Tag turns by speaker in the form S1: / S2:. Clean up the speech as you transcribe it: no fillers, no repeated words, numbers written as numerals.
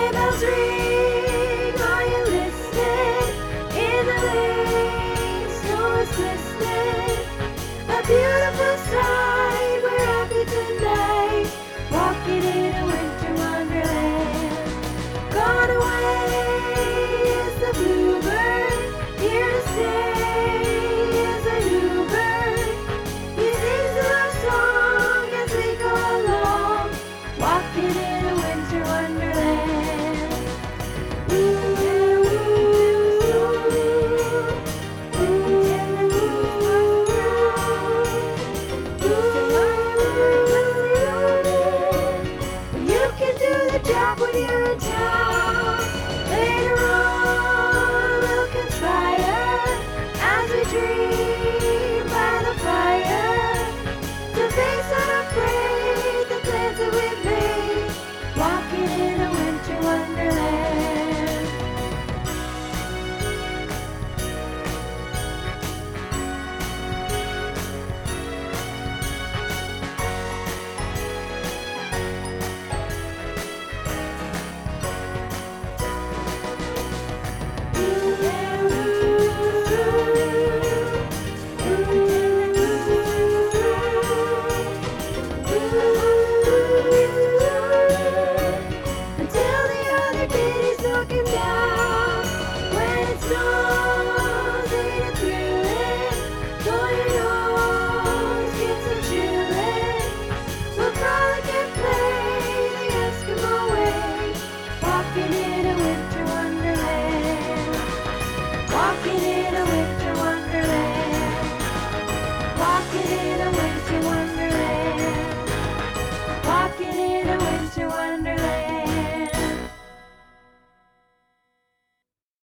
S1: Sleigh bells ring, are you listening? In the lane, snow is glistening. A beautiful sight, we're happy tonight, walking in a winter wonderland. Gone away is the bluebird, here to stay is a new bird. He sings a love song as we go along, walking in a winter wonderland. You can do the job when you're in town. Later on, we'll conspire as we dream by the fire to face unafraid the plans that we've made, walking in a winter wonderland. Until the other days looking down, when it snows ain't it thrilling? Though your nose gets a chillin', we'll frolic and play the Eskimo way, walking in a winter wonderland, walking in a